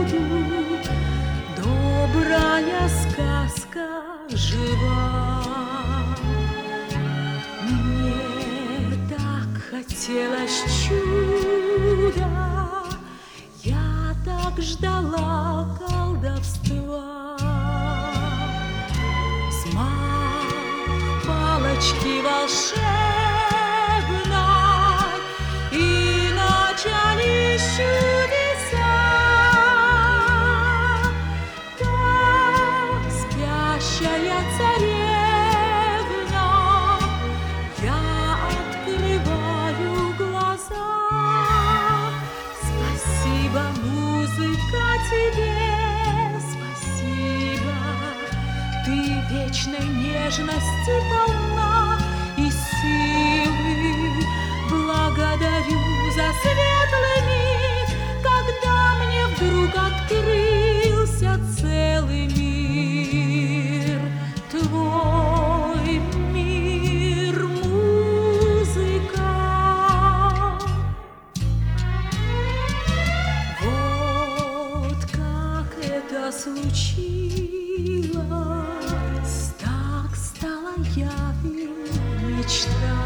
добрая сказка жива. Мне так хотелось чуда, я так ждала колдовства. Взмах палочки волшебной, и начались чудеса. Так, спящая царевна, я открываю глаза. Спасибо, музыка, тебе спасибо. Ты вечной нежности полна и силы. Благодарю за светлый миг, когда мне вдруг открылся целый мир. Твой мир, музыка. Вот как это случилось, так стала явью мечта.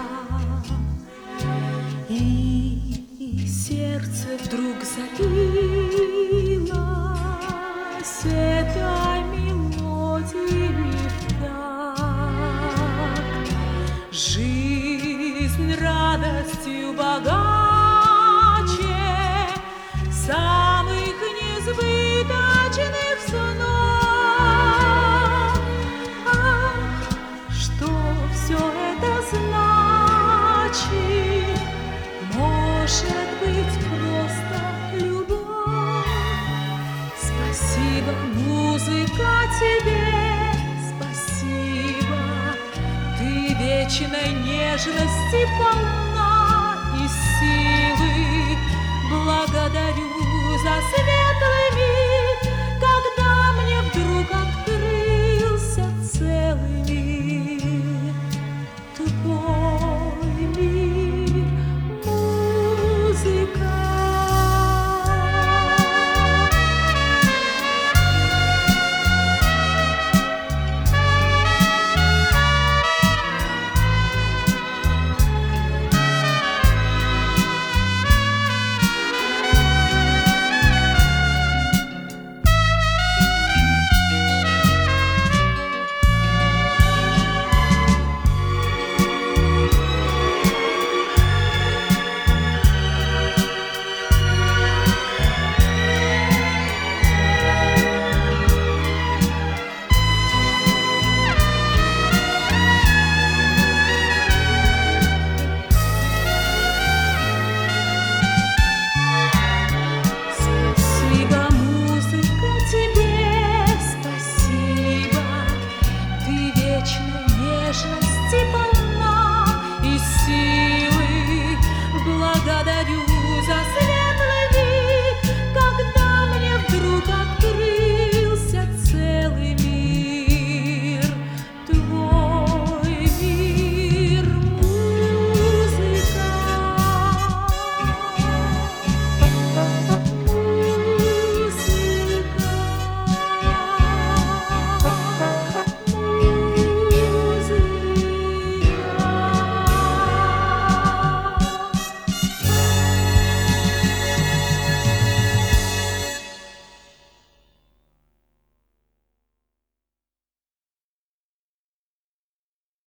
И сердце вдруг забилось этой мелодией в такт. Жизнь радостью богаче самых несбыточных снов. Ах, что все это значит? Может быть, просто любовь. Спасибо, музыка, тебе спасибо. Ты вечной нежности полна и силы. Благодарю